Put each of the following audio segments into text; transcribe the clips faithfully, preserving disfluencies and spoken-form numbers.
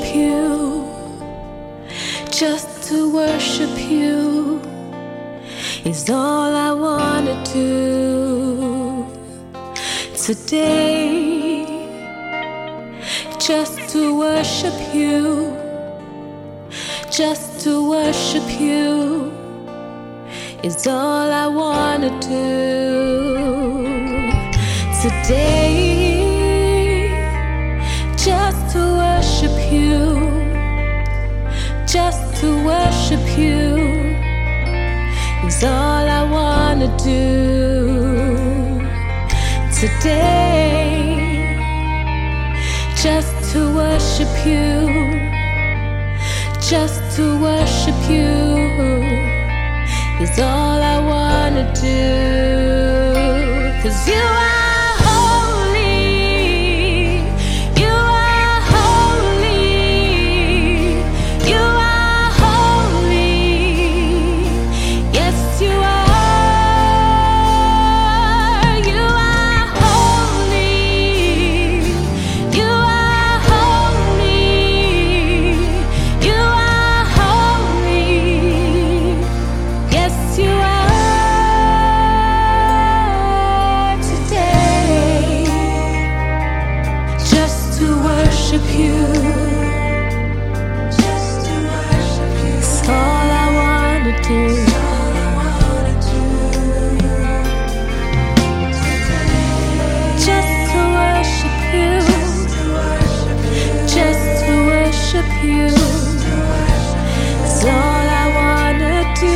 you, just to worship you is all I wanna do today. Just to worship you, just to worship you is all I wanna do today. Just to worship you, just to worship you is all I wanna do today. Just to worship you, just to worship you is all I wanna do. 'Cause you are you, just to worship you, it's all I wanna do. Just to worship you, just to worship you, it's all I wanna do.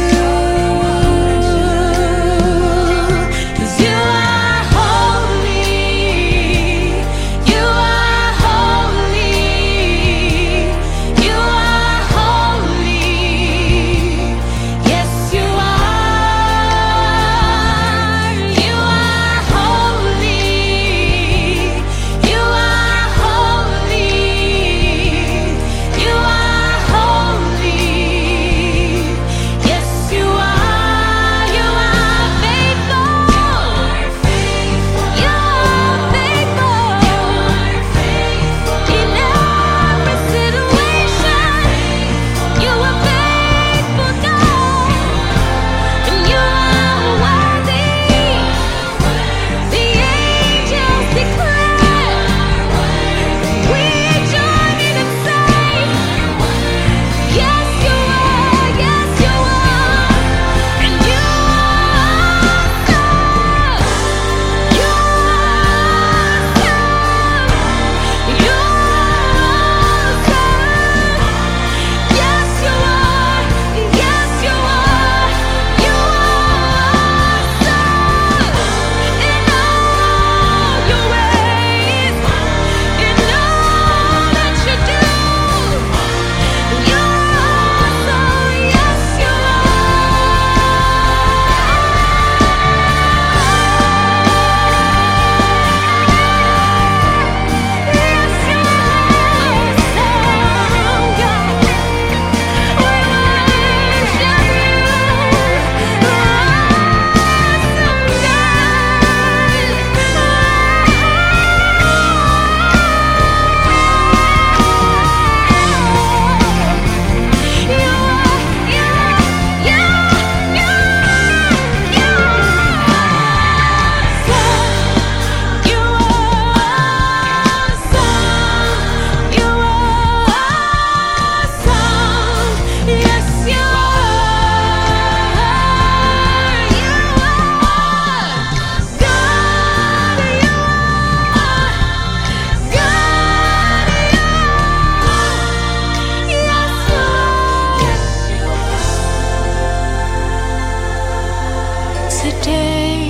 Today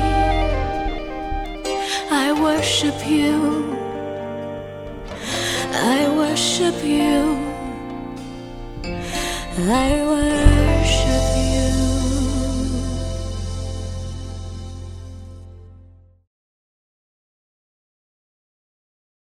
I worship you, I worship you, I worship you.